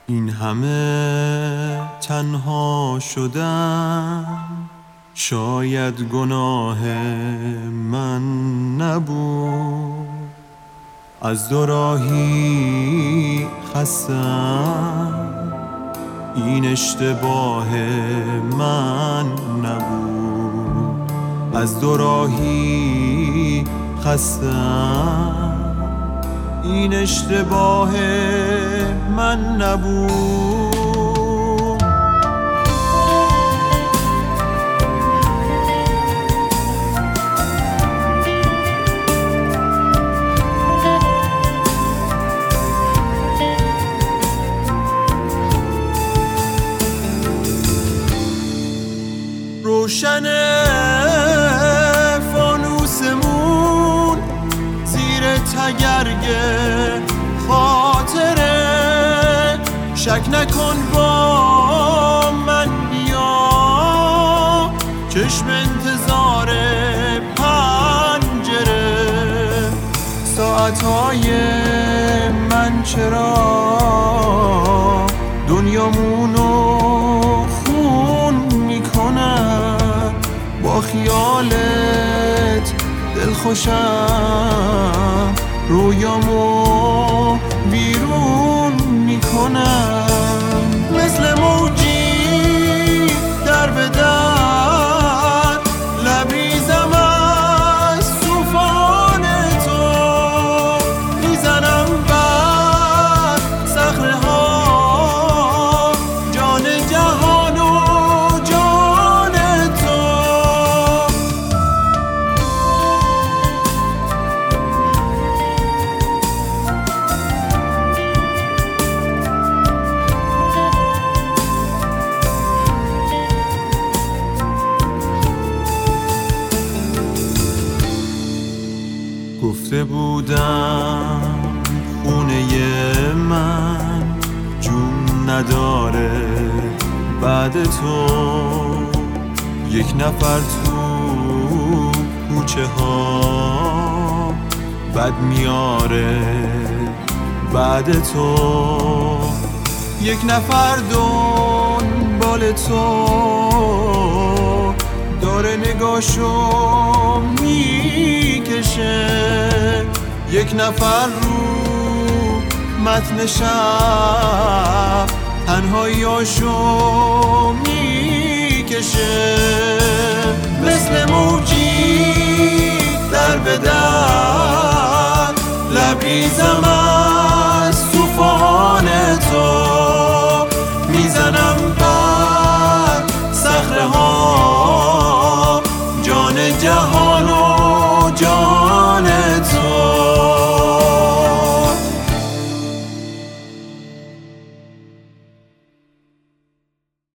این همه تنها شدم، شاید گناه من نبود. از دو راهی خستم، این اشتباه من نبود. از دو راهی خستم، این اشتباه من نبود. روشن فانوسمون زیر تگرگ خاطره، شک نکن با من بیا، چشم انتظار پنجره. ساعتهای من چرا دنیامونو خون میکنن، با خیالت دلخوشم رویامو بیرون میکنم. مثل موجی در به در لبریزم از توفان تو، میزنم بر صخره ها جان جهان و جان تو. گفته بودم خونه من جون نداره بعد تو، یک نفر تو کوچه ها بد میاره بعد تو، یک نفر دنبال تو داره نگاشو میکشه، یک نفر رو متن شب تنهاییاشو میکشه. مثل موجی در به در لبریزم